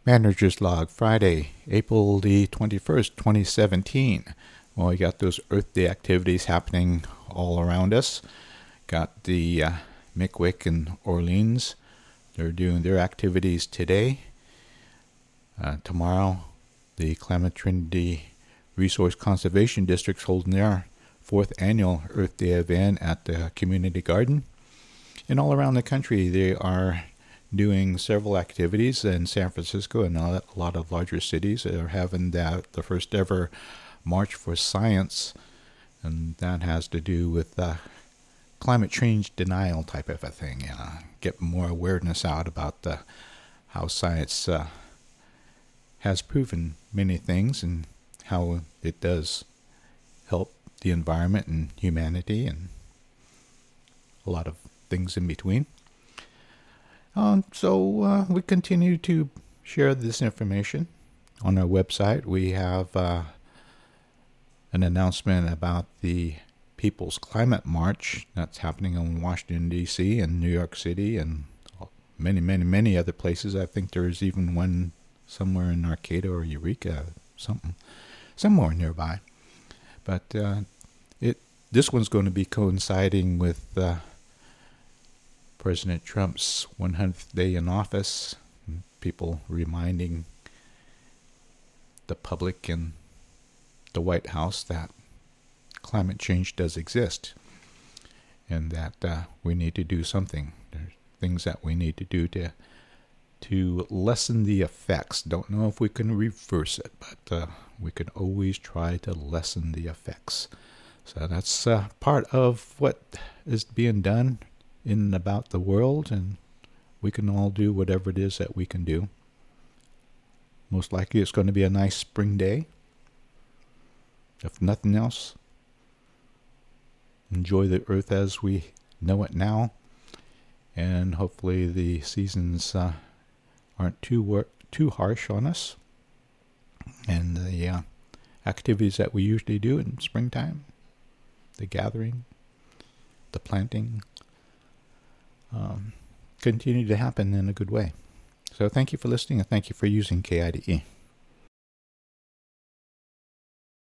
Manager's Log, Friday, April the 21st, 2017. Well, we got those Earth Day activities happening all around us. Got the McWick and Orleans. They're doing their activities today. Tomorrow, the Klamath Trinity Resource Conservation District's holding their 4th annual Earth Day event at the community garden. And all around the country, they are doing several activities. In San Francisco and a lot of larger cities are having the first ever March for Science, and that has to do with climate change denial type of a thing. Get more awareness out about how science has proven many things and how it does help the environment and humanity and a lot of things in between. So we continue to share this information. On our website, we have an announcement about the People's Climate March that's happening in Washington, D.C. and New York City and many, many, many other places. I think there's even one somewhere in Arcata or Eureka, somewhere nearby. But this one's going to be coinciding with President Trump's 100th day in office, people reminding the public and the White House that climate change does exist and that we need to do something. There's things that we need to do to lessen the effects. Don't know if we can reverse it, but we can always try to lessen the effects. So that's part of what is being done in and about the world, and we can all do whatever it is that we can do. Most likely it's going to be a nice spring day. If nothing else, enjoy the earth as we know it now, and hopefully the seasons aren't too harsh on us, and the activities that we usually do in springtime, the gathering, the planting, continue to happen in a good way. So thank you for listening, and thank you for using KIDE.